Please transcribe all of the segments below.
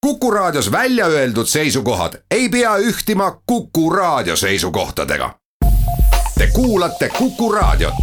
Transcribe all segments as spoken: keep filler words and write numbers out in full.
Kuku Raadios välja öeldud seisukohad ei pea ühtima Kuku Raadio seisukohtadega. Te kuulate Kuku Raadiot.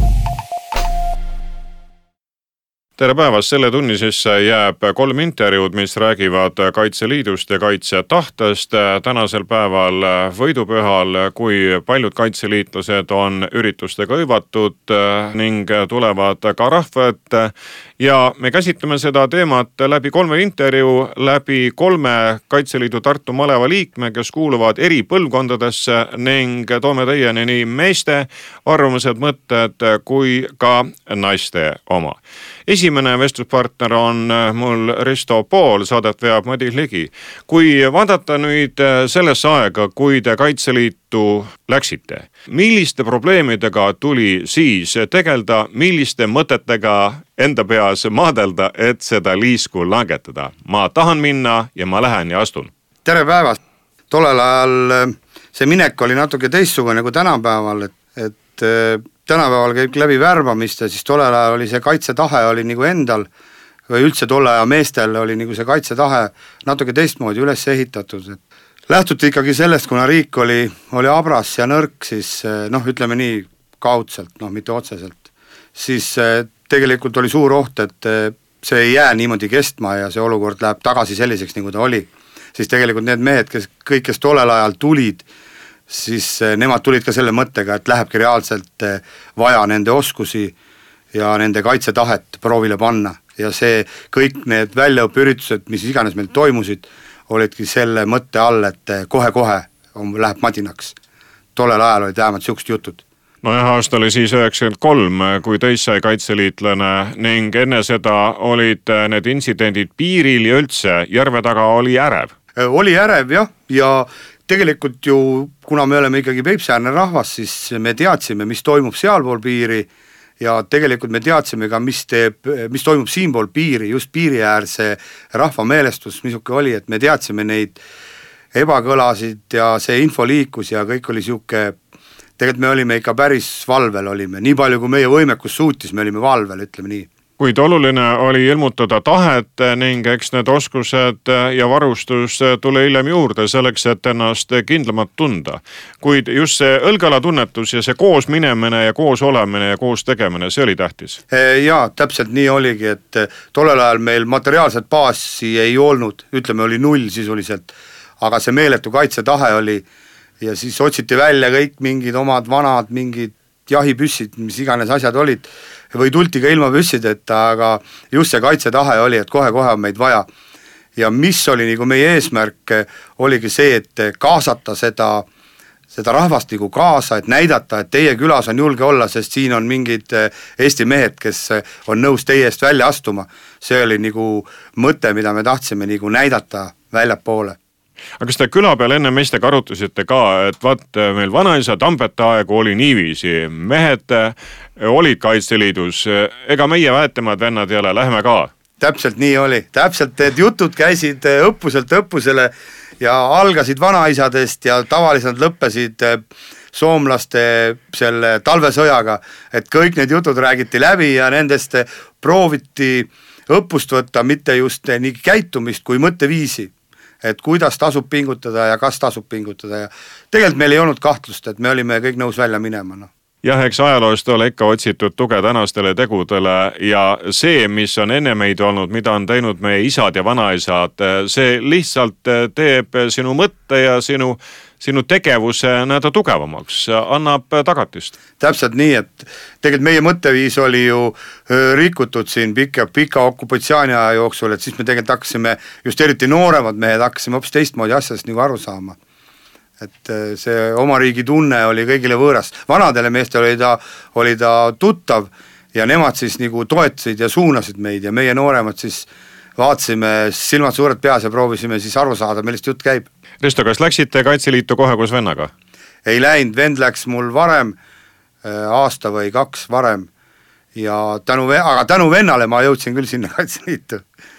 Tere päevast, selle tunni sisse jääb kolm intervjuud, mis räägivad Kaitseliidust ja kaitsetahtest. Tänasel päeval võidupühal, kui paljud kaitseliitlased on üritustega hõivatud ning tulevad ka rahva ette. Ja me käsitleme seda teemat läbi kolme intervjuu, läbi kolme Kaitseliidu Tartu maleva liikme, kes kuuluvad eri põlvkondadesse ning toome teieni nii meeste arvamused, mõtted kui ka naiste oma. Esimene vestluspartner on mul Risto Pool, saadet veab Madis Ligi. Kui vaadata nüüd sellesse aega, kui te Kaitseliitu läksite, milliste probleemidega tuli siis tegelda, milliste mõtetega enda peas maadelda, et seda liisku langetada? Ma tahan minna ja ma lähen ja astun. Tere päevast! Tollel ajal see minek oli natuke teistsugune kui tänapäeval, et, et tänapäeval käib läbi värbamist ja siis tollel ajal oli see kaitsetahe oli nagu endal või üldse tolle aja meestel oli nagu see kaitsetahe natuke teistmoodi üles ehitatud. Et lähtuti ikkagi sellest, kuna riik oli, oli abras ja nõrk, siis noh, ütleme nii kaudselt, noh mitte otseselt, siis tegelikult oli suur oht, et see ei jää niimoodi kestma ja see olukord läheb tagasi selliseks, nagu ta oli. Siis tegelikult need mehed, kes kõik, kes tollel ajal tulid, siis nemad tulid ka selle mõttega, et lähebki reaalselt vaja nende oskusi ja nende kaitsetahet proovile panna. Ja see kõik need väljaõpüritused, mis iganes meil toimusid, olidki selle mõtte all, et kohe-kohe on, läheb madinaks. Tollel ajal olid vähemalt siuksed jutud. No jah, aasta oli siis üheksakümmend kolm, kui teist sai kaitseliitlane ning enne seda olid need intsidendid piiril ja üldse järve taga oli ärev. Oli ärev jah, ja tegelikult ju, kuna me oleme ikkagi Peipsiäärne rahvas, siis me teadsime, mis toimub sealpool piiri ja tegelikult me teadsime ka, mis, teeb, mis toimub siinpool piiri, just piiriäärse rahva meelestus, misuke oli, et me teadsime neid ebakõlasid ja see info liikus ja kõik oli siuke. Tegelikult me olime ikka päris valvel olime, nii palju kui meie võimekus suutis, me olime valvel, ütleme nii. Kuid oluline oli ilmutada tahet ning eks need oskused ja varustus tule hiljem juurde selleks, et ennast kindlamalt tunda. Kuid just see õlgala tunnetus ja see koos minemine ja koos olemine ja koos tegemine, see oli tähtis. Jaa, täpselt nii oligi, et tollel ajal meil materiaalset baasi ei olnud, ütleme oli null sisuliselt, aga see meeletu kaitsetahe oli ja siis otsiti välja kõik mingid omad vanad, mingid jahipüssid, mis iganes asjad olid, või tulti ka ilma püssideta, aga just see kaitsetahe oli, et kohe-kohe on meid vaja. Ja mis oli nagu meie eesmärk, oligi see, et kaasata seda, seda rahvastiku kaasa, et näidata, et teie külas on julge olla, sest siin on mingid Eesti mehed, kes on nõus teie eest välja astuma. See oli nagu mõte, mida me tahtsime nagu näidata väljapoole. Aga kas te küla peal enne meestega arutasite ka, et vaat meil vanaisa Tampete aegu oli niiviisi, mehed olid Kaitseliidus, ega meie väetemad vennad ei ole, lähme ka? Täpselt nii oli, täpselt need jutud käisid õppuselt õppusele ja algasid vanaisadest ja tavaliselt lõppesid soomlaste selle talvesõjaga, et kõik need jutud räägiti läbi ja nendest prooviti õppust võtta mitte just nii käitumist kui mõtteviisi. Et kuidas tasub pingutada ja kas tasub pingutada ja tegelikult meil ei olnud kahtlust, et me olime kõik nõus välja minema. No. Jah, eks ajaloost ole ikka otsitud tuge tänastele tegudele ja see, mis on enne meid olnud, mida on teinud meie isad ja vanaisad, see lihtsalt teeb sinu mõtte ja sinu, sinu tegevuse näeda tugevamaks, annab tagatist. Täpselt nii, et tegelikult meie mõtteviis oli ju rikutud siin pika, pika okupatsiooni aja jooksul, et siis me tegelikult hakkasime, just eriti nooremad mehed hakkasime hoopis teistmoodi asjast nagu aru saama. Et see oma riigi tunne oli kõigile võõras. Vanadele meestele oli ta, oli ta tuttav ja nemad siis nagu toetasid ja suunasid meid ja meie nooremad siis vaatasime silmad suured peas ja proovisime siis aru saada, millest jutt käib. Risto, kas läksite Kaitseliitu kohe koos vennaga? Ei läinud, vend läks mul varem, aasta või kaks varem, ja tänu, aga tänu vennale ma jõudsin küll sinna Kaitseliitu.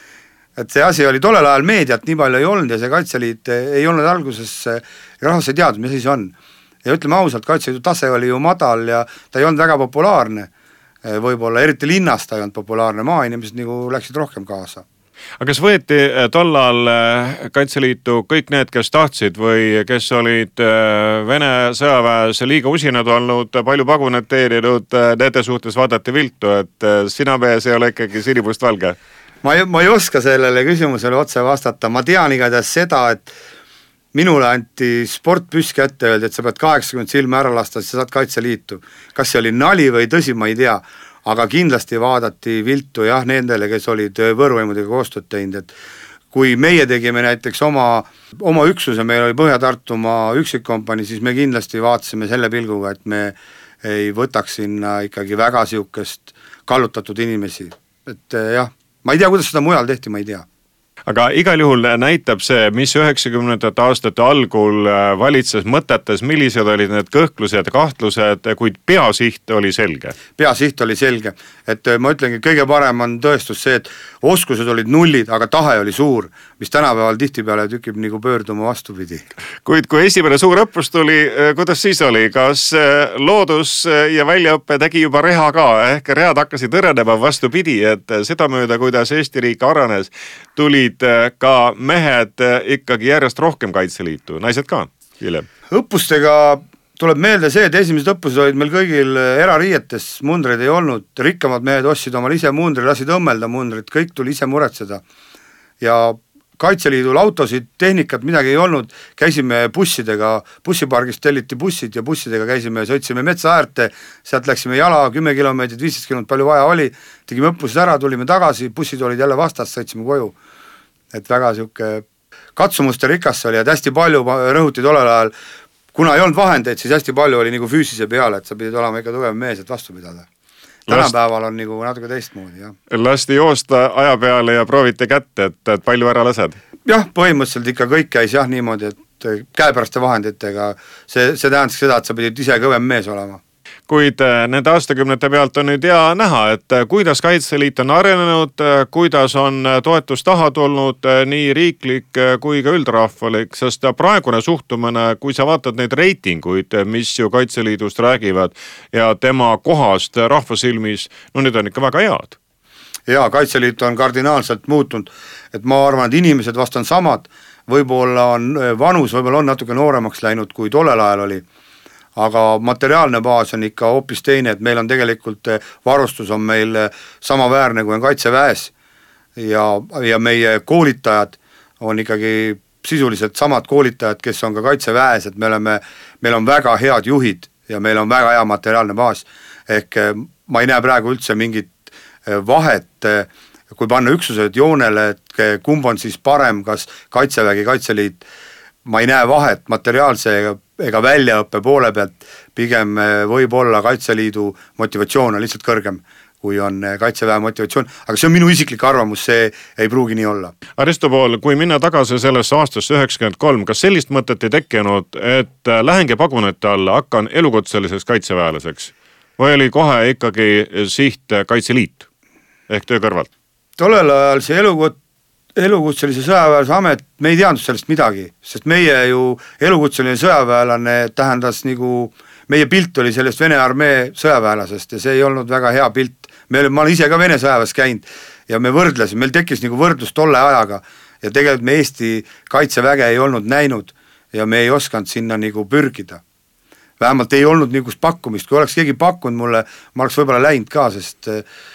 Et see asi oli tollel ajal meediat nii palju ei olnud ja see Kaitseliit ei olnud alguses, rahvas ei teadnud, mis asi on. Ja ütleme ausalt, Kaitseliidu tase oli ju madal ja ta ei olnud väga populaarne. Võib-olla eriti linnas ta ei olnud populaarne, maainimesed nagu läksid rohkem kaasa. aga kas võeti tollal Kaitseliitu kõik need, kes tahtsid või kes olid Vene sõjaväes liiga usinad olnud, palju pagunat teeninud, nende suhtes vaadati viltu, et sina mees ei ole ikkagi sinimust valge? Ma ei, ma ei oska sellele küsimusele otse vastata, ma tean igatahes seda, et minule anti sportpüss kätte öeldi, et sa pead kaheksakümmend silme ära lasta, siis sa saad Kaitseliitu. Kas see oli nali või tõsi, ma ei tea, aga kindlasti vaadati viltu jah nendele, kes olid võõrvõimudega koostööd teinud, et kui meie tegime näiteks oma, oma üksuse, meil oli Põhja-Tartumaa üksikkompanii, siis me kindlasti vaatasime selle pilguga, et me ei võtaks sinna ikkagi väga siukest kallutatud inimesi, et jah, ma ei tea, kuidas seda mujal tehti, ma ei tea. Aga igal juhul näitab see, mis üheksakümnendate aastate algul valitses mõtetes, millised olid need kõhklused ja kahtlused, kuid peasiht oli selge. Peasiht oli selge, et ma ütlengi, kõige parem on tõestus see, et oskused olid nullid, aga tahe oli suur, mis tänapäeval tihtipeale tükib nagu pöörduma vastupidi. Kuid kui esimene suur õppus tuli, kuidas siis oli? Kas loodus ja väljaõppe tegi juba reha ka? Ehk read hakkasid õrenema vastupidi, et seda mööda, kuidas Eesti riik arenes, tulid ka mehed ikkagi järjest rohkem Kaitseliitu, naised ka hiljem. Õppustega tuleb meelde see, et esimesed õppused olid meil kõigil erariietes, mundreid ei olnud, rikkamad mehed ostsid omal ise mundri, lasid õmmelda mundrit, kõik tuli ise muretseda. Ja Kaitseliidul autosid, tehnikat midagi ei olnud, käisime bussidega, bussipargist telliti bussid ja bussidega käisime, sõitsime metsa äärte, sealt läksime jala kümme kilomeetrit, viisteist kilomeetrit, palju vaja oli, tegime õppused ära, tulime tagasi, bussid olid jälle vastas, sõitsime koju. Et väga siuke katsumuste rikas oli, et hästi palju rõhuti tollel ajal, kuna ei olnud vahendeid, siis hästi palju oli nagu füüsise peale, et sa pidid olema ikka tugev mees, et vastu pidada. Tänapäeval on nagu natuke teistmoodi, jah. Lasti joosta aja peale ja proovite kätte, et, et palju ära lased? Jah, põhimõtteliselt ikka kõik käis jah niimoodi, et käepäraste vahenditega see, see tähendaks seda, et sa pidid ise kõvem mees olema. Kuid nende aastakümnete pealt on nüüd hea näha, et kuidas Kaitseliit on arenenud, kuidas on toetus taha tulnud nii riiklik kui ka üldrahvalik, sest praegune suhtumine, kui sa vaatad neid reitinguid, mis ju Kaitseliidust räägivad ja tema kohast rahvasilmis, no need on ikka väga head. Jaa, Kaitseliit on kardinaalselt muutunud, et ma arvan, et inimesed vast on samad, võib-olla on vanus, võib-olla on natuke nooremaks läinud, kui tollel ajal oli. Aga materiaalne baas on ikka hoopis teine, et meil on tegelikult varustus on meil samaväärne kui on Kaitseväes ja, ja meie koolitajad on ikkagi sisuliselt samad koolitajad, kes on ka Kaitseväes, et me oleme, meil on väga head juhid ja meil on väga hea materiaalne baas, ehk ma ei näe praegu üldse mingit vahet, kui panna üksused joonele, et kumb on siis parem, kas Kaitsevägi, Kaitseliit, ma ei näe vahet materiaalse ega ega väljaõppe poole pealt, pigem võib olla Kaitseliidu motivatsioon on lihtsalt kõrgem, kui on Kaitseväe motivatsioon, aga see on minu isiklik arvamus, see ei pruugi nii olla. Aristo pool, kui minna tagasi sellesse aastasse üheksakümmend kolm, kas sellist mõtet ei tekkinud, et lähengi pagunete alla, hakkan elukutseliseks kaitseväelaseks või oli kohe ikkagi siht Kaitseliit ehk töö kõrvalt? Tollel ajal see elukut elukutselise sõjaväelase amet, me ei teadnud sellest midagi, sest meie ju elukutseline sõjaväelane tähendas nagu, meie pilt oli sellest Vene armee sõjaväelasest ja see ei olnud väga hea pilt. Me, ma olen ise ka Vene sõjaväes käinud ja me võrdlesime, meil tekkis nagu võrdlus tolle ajaga ja tegelikult me Eesti kaitseväge ei olnud näinud ja me ei osanud sinna nagu pürgida. Vähemalt ei olnud niisugust pakkumist, kui oleks keegi pakkunud mulle, ma oleks võib-olla läinud ka, sest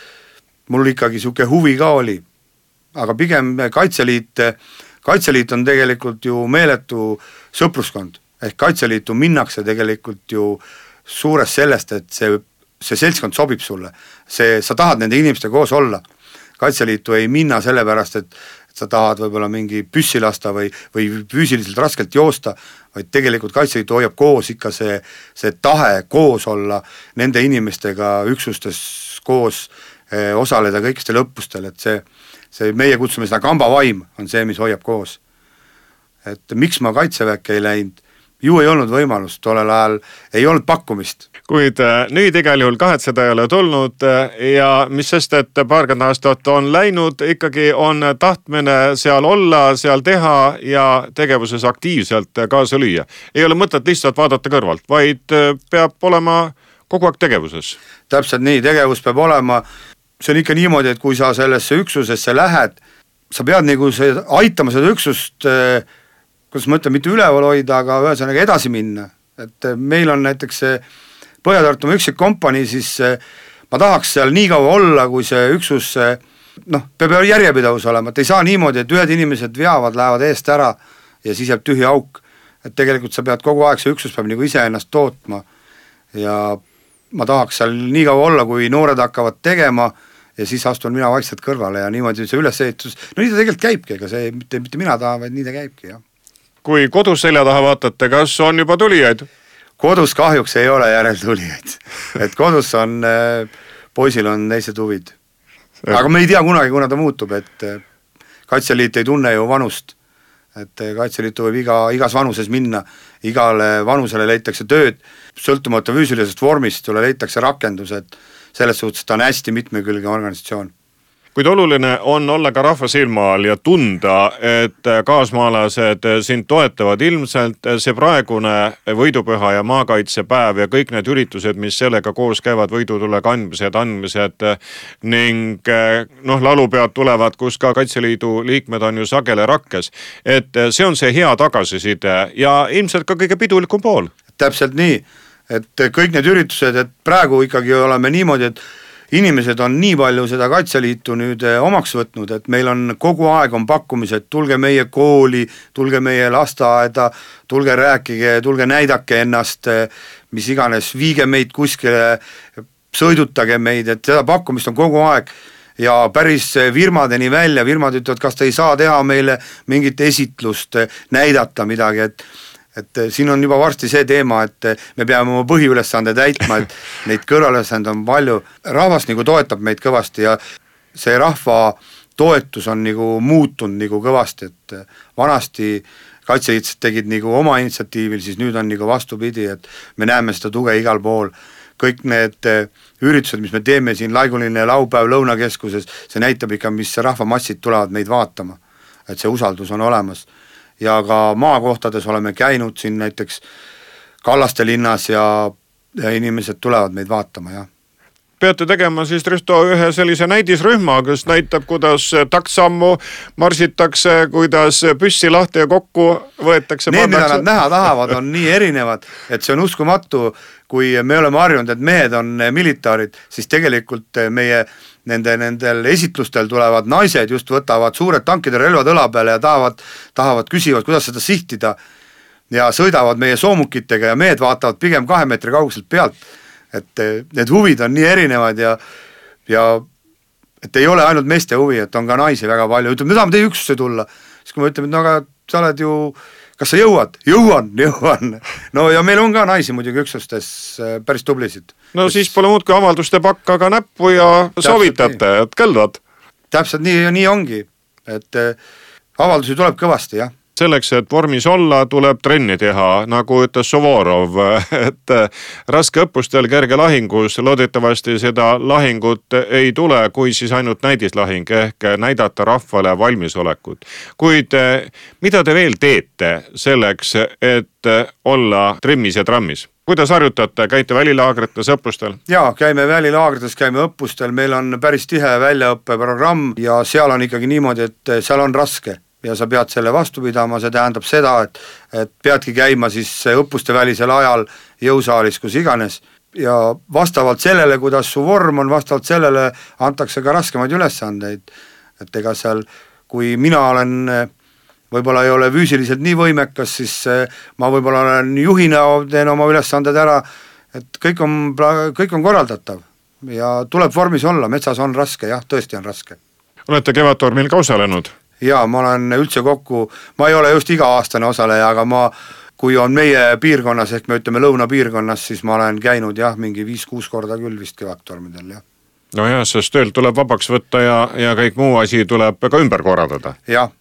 mul ikkagi siuke huvi ka oli. Aga pigem Kaitseliit, Kaitseliit on tegelikult ju meeletu sõpruskond, ehk Kaitseliitu minnakse tegelikult ju suures sellest, et see, see seltskond sobib sulle, see, sa tahad nende inimeste koos olla. Kaitseliitu ei minna sellepärast, et, et sa tahad võib-olla mingi püssi lasta või, või füüsiliselt raskelt joosta, vaid tegelikult Kaitseliitu hoiab koos ikka see, see tahe koos olla nende inimestega üksustes koos eh, osaleda kõikistel õppustel, et see see meie kutsume seda kambavaim on see, mis hoiab koos. Et miks ma Kaitseväkke ei läinud, ju ei olnud võimalust, tollel ajal ei olnud pakkumist. Kuid nüüd igal juhul kahetseda ei ole tulnud ja mis sest, et paarkümmend aastat on läinud, ikkagi on tahtmine seal olla, seal teha ja tegevuses aktiivselt kaasa lüüa. Ei ole mõtet lihtsalt vaadata kõrvalt, vaid peab olema kogu aeg tegevuses. Täpselt nii, tegevus peab olema. See on ikka niimoodi, et kui sa sellesse üksusesse lähed, sa pead nagu see, aitama seda üksust, kuidas ma ütlen, mitte üleval hoida, aga ühesõnaga edasi minna. Et meil on näiteks see Põhja-Tartumaa üksikkompanii, siis ma tahaks seal nii kaua olla, kui see üksus, noh, peab järjepidavus olema, et ei saa niimoodi, et ühed inimesed veavad, lähevad eest ära ja siis jääb tühi auk. Et tegelikult sa pead kogu aeg, see üksus peab nagu ise ennast tootma ja ma tahaks seal nii kaua olla, kui noored hakkavad tegema ja siis astun mina vaikselt kõrvale ja niimoodi see ülesehitus, no nii ta tegelikult käibki, ega see mitte, mitte mina tahan, vaid nii ta käibki, jah. Kui kodus selja taha vaatate, kas on juba tulijaid? Kodus kahjuks ei ole järeltulijaid, et kodus on, poisil on teised huvid. Aga me ei tea kunagi, kuna ta muutub, et Kaitseliit ei tunne ju vanust, et Kaitseliitu võib iga, igas vanuses minna, igale vanusele leitakse tööd, sõltumata füüsilisest vormist, tule leitakse rakendus, et selles suhtes ta on hästi mitmekülge organisatsioon. Kuid oluline on olla ka rahva silma all ja tunda, et kaasmaalased sind toetavad ilmselt see praegune võidupüha ja maakaitsepäev ja kõik need üritused, mis sellega koos käivad, võidutule kandmised, andmised ning noh, laulupead tulevad, kus ka Kaitseliidu liikmed on ju sagele rakkes. Et see on see hea tagasiside ja ilmselt ka kõige pidulikum pool. Täpselt nii, et kõik need üritused, et praegu ikkagi oleme niimoodi, et inimesed on nii palju seda Kaitseliitu nüüd omaks võtnud, et meil on kogu aeg on pakkumised, tulge meie kooli, tulge meie lasteaeda, tulge rääkige, tulge näidake ennast, mis iganes, viige meid kuskile, sõidutage meid, et seda pakkumist on kogu aeg ja päris firmadeni välja, firmad ütlevad, kas te ei saa teha meile mingit esitlust, näidata midagi, et et siin on juba varsti see teema, et me peame oma põhiülesande täitma, et neid kõrvalesande on palju. Rahvas nagu toetab meid kõvasti ja see rahva toetus on nagu muutunud nagu kõvasti, et vanasti Kaitseliitlased tegid nagu oma initsiatiivil, siis nüüd on nagu vastupidi, et me näeme seda tuge igal pool. Kõik need üritused, mis me teeme siin Laiguline laupäev Lõunakeskuses, see näitab ikka, mis rahvamassid tulevad meid vaatama, et see usaldus on olemas. Ja ka maakohtades oleme käinud siin näiteks Kallaste linnas ja, ja inimesed tulevad meid vaatama, jah. Peate tegema siis Risto ühe sellise näidisrühma, kes näitab, kuidas taktsammu marsitakse, kuidas püssi lahti ja kokku võetakse. Need, mida nad näha tahavad, on nii erinevad, et see on uskumatu, kui me oleme harjunud, et mehed on militaarid, siis tegelikult meie nende, nendel esitlustel tulevad naised, just võtavad suured tankide relvad õla peale ja tahavad, tahavad küsivad, kuidas seda sihtida ja sõidavad meie soomukitega ja mehed vaatavad pigem kahe meetri kauguselt pealt, et need huvid on nii erinevad ja, ja et ei ole ainult meeste huvi, et on ka naisi väga palju, ütleme, me tahame teie üksusse tulla, siis kui me ütleme, et no aga sa oled ju, kas sa jõuad? Jõuan, jõuan. No ja meil on ka naisi muidugi üksustes päris tublisid. No kes... siis pole muud kui avalduste pakkaga näppu ja täpselt soovitate, et kõlvad. Täpselt nii ja nii ongi, et avaldusi tuleb kõvasti, jah. Selleks, et vormis olla, tuleb trenni teha, nagu ütles Suvorov, et raske õppustel kerge lahingus, loodetavasti seda lahingut ei tule, kui siis ainult näidislahing ehk näidata rahvale valmisolekut. Kuid mida te veel teete selleks, et olla trimmis ja trammis? Kuidas harjutate, käite välilaagrites õppustel? Jaa, käime välilaagrites, käime õppustel, meil on päris tihe väljaõppeprogramm ja seal on ikkagi niimoodi, et seal on raske ja sa pead selle vastu pidama, see tähendab seda, et, et peadki käima siis õppuste välisel ajal jõusaalis, kus iganes ja vastavalt sellele, kuidas su vorm on, vastavalt sellele antakse ka raskemaid ülesandeid, et ega seal, kui mina olen võib-olla ei ole füüsiliselt nii võimekas, siis ma võib-olla olen juhina, teen oma ülesanded ära, et kõik on, kõik on korraldatav ja tuleb vormis olla, metsas on raske, jah, tõesti on raske. Olete Kevadtormil ka osalenud? Jaa, ma olen üldse kokku, ma ei ole just iga-aastane osaleja, aga ma, kui on meie piirkonnas, ehk me ütleme lõunapiirkonnas, siis ma olen käinud jah, mingi viis-kuus korda küll vist Kevadtormidel, jah. No jah, sest tööl tuleb vabaks võtta ja, ja kõik muu asi tuleb ka ümber korraldada. Jah,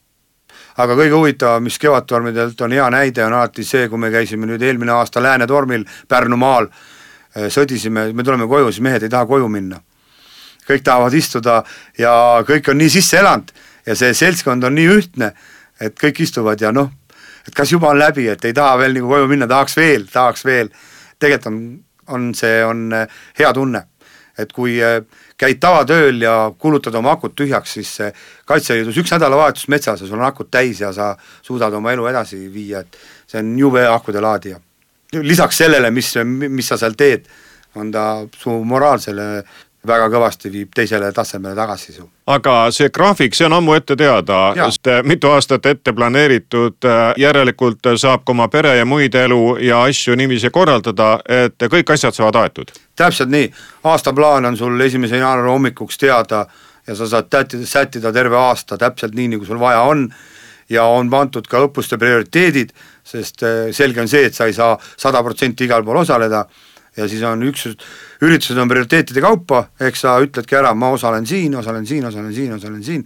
aga kõige huvitav, mis Kevadtormidelt on hea näide, on alati see, kui me käisime nüüd eelmine aasta Läänetormil Pärnumaal, sõdisime, me tuleme koju, siis mehed ei taha koju minna. Kõik tahavad istuda ja kõik on nii sisse elanud ja see seltskond on nii ühtne, et kõik istuvad ja noh, et kas juba on läbi, et ei taha veel nagu koju minna, tahaks veel, tahaks veel. Tegelikult on, on see on hea tunne, et kui käid tavatööl ja kulutad oma akut tühjaks, siis Kaitseliidus üks nädalavahetus metsas ja sul on akut täis ja sa suudad oma elu edasi viia, et see on jube akude laadija. Lisaks sellele, mis, mis sa seal teed, on ta su moraalsele väga kõvasti viib teisele tasemele tagasi su. Aga see graafik, see on ammu ette teada, sest mitu aastat ette planeeritud, järelikult saab ka oma pere ja muid elu ja asju niiviisi korraldada, et kõik asjad saavad aetud. Täpselt nii, aastaplaan on sul esimese jaanuari hommikuks teada ja sa saad tätida, sättida terve aasta täpselt nii, nagu sul vaja on ja on pandud ka õppuste prioriteedid, sest selge on see, et sa ei saa sada protsenti igal pool osaleda ja siis on üks, üritused on prioriteetide kaupa, ehk sa ütledki ära, ma osalen siin, osalen siin, osalen siin, osalen siin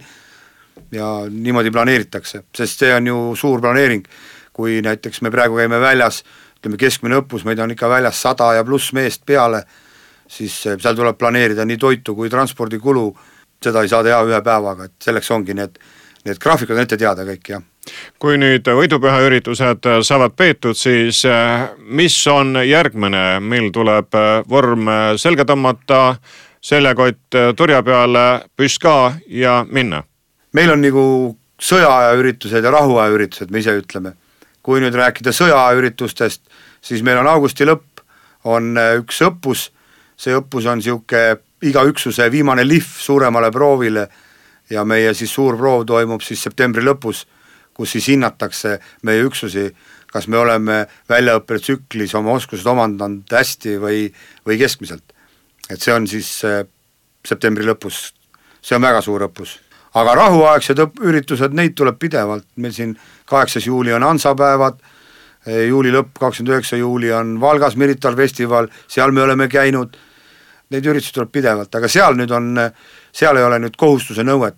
ja niimoodi planeeritakse, sest see on ju suur planeering, kui näiteks me praegu käime väljas, ütleme keskmine õppus, meid on ikka väljas sada ja pluss meest peale, siis seal tuleb planeerida nii toitu kui transpordikulu, seda ei saa teha ühe päevaga, et selleks ongi need, need graafikud on ette teada kõik, jah. Kui nüüd võidupüha üritused saavad peetud, siis mis on järgmine, mil tuleb vorm selga tõmmata, seljakott turja peale, püska ja minna? Meil on nagu sõjaaja üritused ja rahuaja üritused, me ise ütleme. Kui nüüd rääkida sõjaaja üritustest, siis meil on augusti lõpp, on üks õppus, see õppus on siuke iga üksuse viimane lihv suuremale proovile ja meie siis suur proov toimub siis septembri lõpus, kus siis hinnatakse meie üksusi, kas me oleme väljaõppetsüklis oma oskused omandanud hästi või, või keskmiselt. Et see on siis septembri lõpus, see on väga suur õppus. Aga rahuaegsed üritused, neid tuleb pidevalt, meil siin kaheksas juuli on Hansapäevad, juuli lõpp, kakskümmend üheksa juuli on Valgas Mirital festival, seal me oleme käinud, neid üritusi tuleb pidevalt, aga seal nüüd on, seal ei ole nüüd kohustuse nõuet,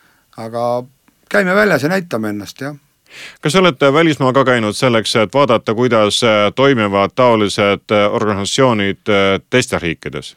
aga käime väljas ja näitame ennast, jah. Kas olete välismaa ka käinud selleks, et vaadata, kuidas toimivad taolised organisatsioonid teistes riikides?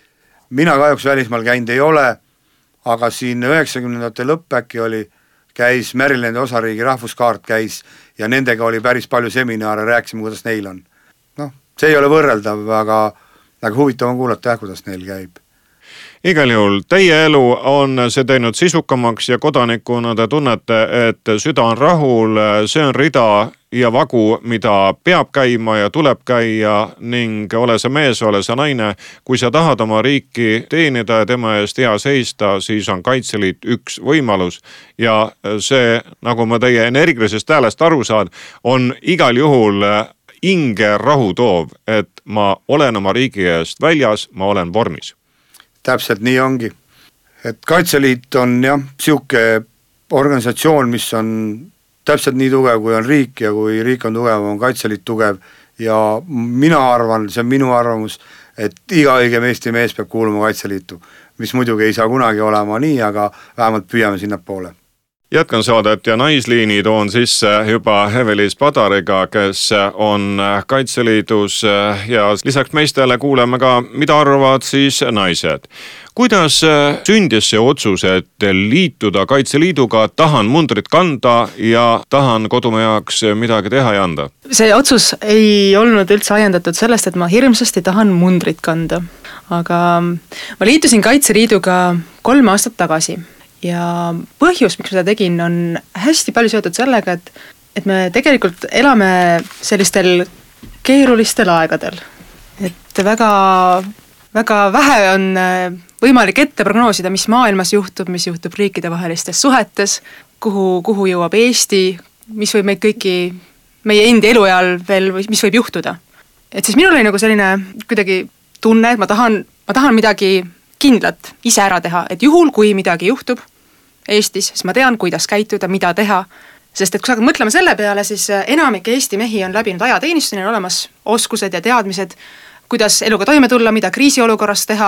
Mina kahjuks välismaal käinud ei ole, aga siin üheksakümnendate lõppäki oli, käis Marylandi osariigi rahvuskaart käis ja nendega oli päris palju seminaare, rääkisime, kuidas neil on. Noh, see ei ole võrreldav, aga, aga huvitav on kuulata, jah, kuidas neil käib. Igal juhul, teie elu on see teinud sisukamaks ja kodanikuna te tunnete, et süda on rahul, see on rida ja vagu, mida peab käima ja tuleb käia ning ole sa mees, ole sa naine. Kui sa tahad oma riiki teenida ja tema eest hea seista, siis on Kaitseliit üks võimalus ja see, nagu ma teie energilisest häälest aru saan, on igal juhul hinge rahu toov, et ma olen oma riigi eest väljas, ma olen vormis. Täpselt nii ongi. Et Kaitseliit on jah, siuke organisatsioon, mis on täpselt nii tugev, kui on riik ja kui riik on tugev, on Kaitseliit tugev ja mina arvan, see on minu arvamus, et iga õigem Eesti mees peab kuuluma Kaitseliitu, mis muidugi ei saa kunagi olema nii, aga vähemalt püüame sinna poole. Jätkan saadet ja naisliini toon sisse juba Evelis Padariga, kes on Kaitseliidus ja lisaks meestele kuuleme ka, mida arvavad siis naised. Kuidas sündis see otsus, et liituda Kaitseliiduga, tahan mundrit kanda ja tahan kodumaa jaoks midagi teha ja anda? See otsus ei olnud üldse ajendatud sellest, et ma hirmsasti tahan mundrit kanda, aga ma liitusin Kaitseliiduga kolm aastat tagasi. Ja põhjus, miks ma seda tegin, on hästi palju seotud sellega, et, et me tegelikult elame sellistel keerulistel aegadel. Et väga, väga vähe on võimalik ette prognoosida, mis maailmas juhtub, mis juhtub riikide vahelistes suhetes, kuhu, kuhu jõuab Eesti, mis võib meid kõiki meie endi eluajal veel, mis võib juhtuda. Et siis minul oli nagu selline kuidagi tunne, et ma tahan, ma tahan midagi kindlat ise ära teha, et juhul, kui midagi juhtub Eestis, siis ma tean, kuidas käituda, mida teha, sest et kui sa hakkad mõtlema selle peale, siis enamik Eesti mehi on läbinud ajateenistuse, neil on olemas oskused ja teadmised, kuidas eluga toime tulla, mida kriisiolukorras teha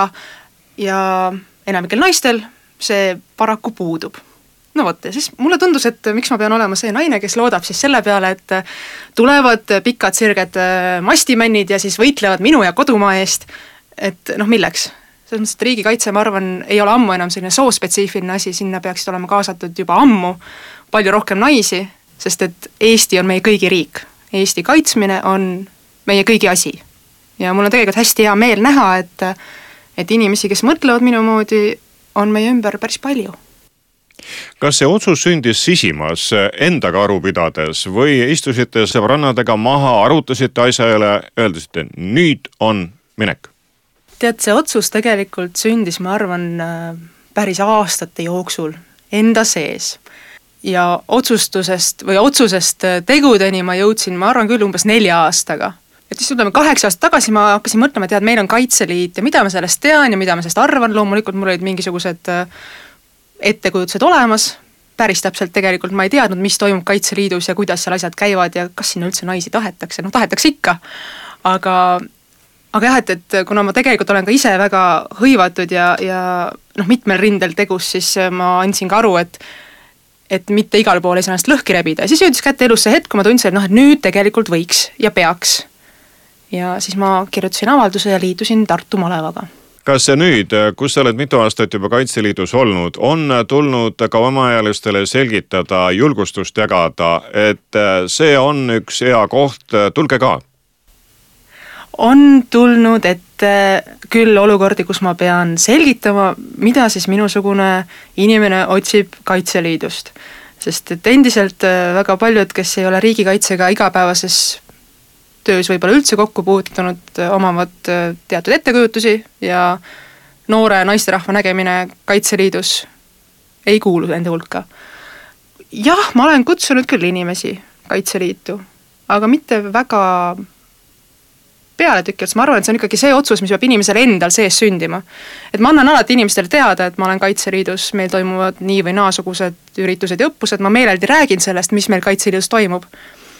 ja enamikel naistel see paraku puudub. No vot, ja siis mulle tundus, et miks ma pean olema see naine, kes loodab siis selle peale, et tulevad pikad sirged mastimännid ja siis võitlevad minu ja kodumaa eest, et noh, milleks? Selles mõttes, et riigikaitse, ma arvan, ei ole ammu enam selline soospetsiifiline asi, sinna peaksid olema kaasatud juba ammu palju rohkem naisi, sest et Eesti on meie kõigi riik. Eesti kaitsmine on meie kõigi asi. Ja mul on tegelikult hästi hea meel näha, et, et inimesi, kes mõtlevad minu moodi, on meie ümber päris palju. Kas see otsus sündis sisimas endaga aru pidades või istusite sõbrannadega maha, arutasite asja üle, öeldasite, nüüd on minek? Tead, see otsus tegelikult sündis, ma arvan, päris aastate jooksul enda sees. Ja otsustusest või otsusest tegudeni ma jõudsin, ma arvan küll umbes nelja aastaga. Et siis ütleme kaheksa aastat tagasi ma hakkasin mõtlema, tead, meil on Kaitseliit ja mida ma sellest tean ja mida ma sellest arvan, loomulikult mul olid mingisugused ettekujutused olemas, päris täpselt tegelikult ma ei teadnud, mis toimub Kaitseliidus ja kuidas seal asjad käivad ja kas sinna üldse naisi tahetakse, noh tahetakse ikka, aga, aga jah, et, et kuna ma tegelikult olen ka ise väga hõivatud ja, ja noh, mitmel rindel tegus, siis ma andsin ka aru, et et mitte igal pool ei saa ennast lõhki rebida ja siis jõudis kätte elus see hetk, kui ma tundsin, et noh, et nüüd tegelikult võiks ja peaks. Ja siis ma kirjutasin avalduse ja liitusin Tartu Malevaga. Kas see nüüd, kus sa oled mitu aastat juba Kaitseliidus olnud, on tulnud ka omaealistele selgitada, julgustust jagada, et see on üks hea koht, tulge ka? On tulnud ette küll olukordi, kus ma pean selgitama, mida siis minusugune inimene otsib Kaitseliidust. Sest et endiselt väga paljud, kes ei ole riigikaitsega igapäevases töös võib-olla üldse kokku puutunud, omavad teatud ettekujutusi ja noore naisterahva nägemine Kaitseliidus ei kuulu enda hulka. Jah, ma olen kutsunud küll inimesi Kaitseliitu, aga mitte väga peale tükkilt, ma arvan, et see on ikkagi see otsus, mis peab inimesel endal sees sündima. Et ma annan alati inimestele teada, et ma olen Kaitseliidus, meil toimuvad nii või naasugused üritused ja õppused, ma meeleldi räägin sellest, mis meil Kaitseliidus toimub.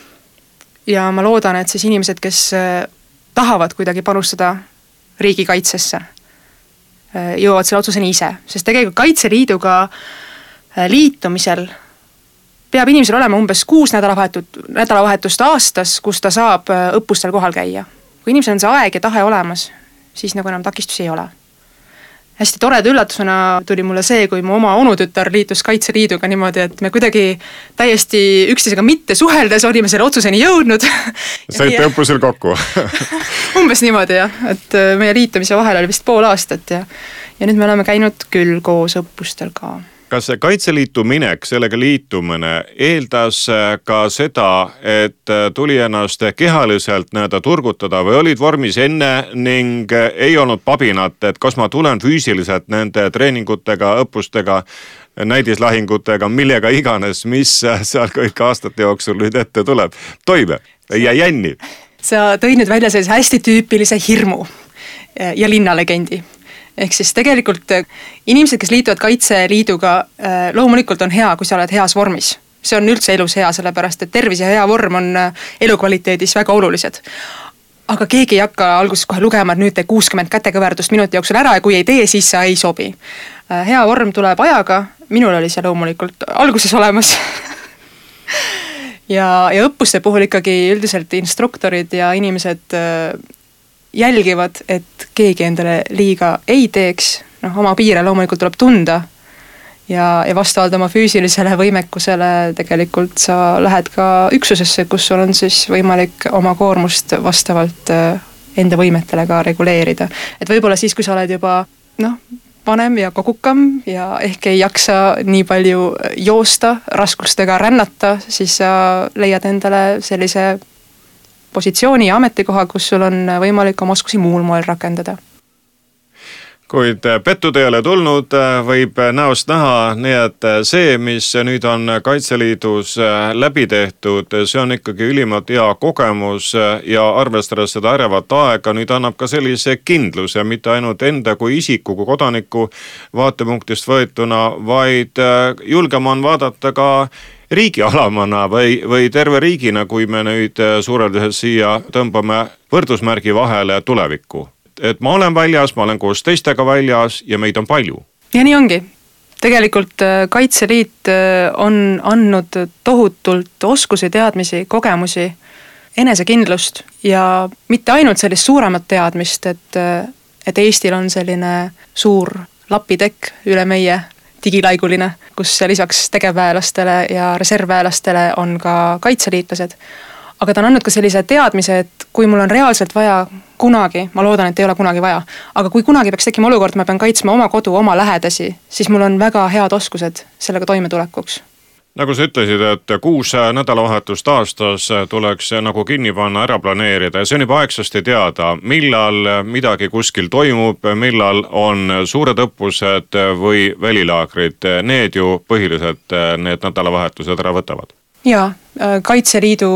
Ja ma loodan, et siis inimesed, kes tahavad kuidagi panustada riigikaitsesse, jõuavad selle otsuseni ise. Sest tegelikult Kaitseliiduga liitumisel peab inimesel olema umbes kuus nädalavahetust aastas, kus ta saab õppustel kohal käia. Kui inimesel on see aeg ja tahe olemas, siis nagu enam takistusi ei ole. Hästi toreda üllatusena tuli mulle see, kui mu oma onutütar liitus Kaitseliiduga niimoodi, et me kuidagi täiesti üksteisega mitte suheldes olime selle otsuseni jõudnud. Saite õppusel kokku? Umbes niimoodi jah, et meie liitumise vahel oli vist pool aastat ja, ja nüüd me oleme käinud küll koos õppustel ka. Kas see Kaitseliitu minek, sellega liitumine eeldas ka seda, et tuli ennast kehaliselt näeda turgutada või olid vormis enne ning ei olnud pabinat, et kas ma tulen füüsiliselt nende treeningutega, õppustega, näidislahingutega, millega iganes, mis seal kõik aastate jooksul nüüd ette tuleb. Toime, ei jää jänni. Sa tõid nüüd välja sellise hästi tüüpilise hirmu ja linnalegendi. Ehk siis tegelikult inimesed, kes liituvad Kaitseliiduga, loomulikult on hea, kui sa oled heas vormis. See on üldse elus hea, sellepärast et tervis ja hea vorm on elukvaliteedis väga olulised. Aga keegi ei hakka alguses kohe lugema, et nüüd tee kuuskümmend kätekõverdust minuti jooksul ära ja kui ei tee, siis sa ei sobi. Hea vorm tuleb ajaga, minul oli see loomulikult alguses olemas. ja, ja õppuste puhul ikkagi üldiselt instruktorid ja inimesed jälgivad, et keegi endale liiga ei teeks, noh, oma piire loomulikult tuleb tunda ja, ja vastavalt oma füüsilisele võimekusele tegelikult sa lähed ka üksusesse, kus sul on siis võimalik oma koormust vastavalt enda võimetele ka reguleerida. Et võib-olla siis, kui sa oled juba noh, vanem ja kogukam ja ehk ei jaksa nii palju joosta, raskustega rännata, siis sa leiad endale sellise positsiooni ja ametikoha, kus sul on võimalik oma oskusi muul moel rakendada. Kuid pettud ei ole tulnud, võib näost näha, nii et see, mis nüüd on Kaitseliidus läbi tehtud, see on ikkagi ülimalt hea kogemus ja arvestades seda ärevat aega, nüüd annab ka sellise kindluse, mitte ainult enda kui isiku, kui kodaniku vaatepunktist võetuna, vaid julgema on vaadata ka riigi alamana või, või terve riigina, kui me nüüd suurelduses siia tõmbame võrdusmärgi vahele tulevikku. Et ma olen väljas, ma olen koos teistega väljas ja meid on palju. Ja nii ongi. Tegelikult Kaitseliit on andnud tohutult oskusi, teadmisi, kogemusi, enesekindlust ja mitte ainult sellist suuremat teadmist, et, et Eestil on selline suur lapitekk üle meie digilaiguline, kus lisaks tegevväelastele ja reservväelastele on ka kaitseliitlased. Aga ta on andnud ka sellise teadmise, et kui mul on reaalselt vaja kunagi, ma loodan, et ei ole kunagi vaja, aga kui kunagi peaks tekkima olukord, ma pean kaitsma oma kodu, oma lähedasi, siis mul on väga head oskused sellega toimetulekuks. Nagu sa ütlesid, et kuus nädalavahetust aastas tuleks nagu kinni panna, ära planeerida ja see on juba aegsasti teada, millal midagi kuskil toimub, millal on suured õppused või välilaagrid. Need ju põhiliselt need nädalavahetused ära võtavad. Jaa, Kaitseliidu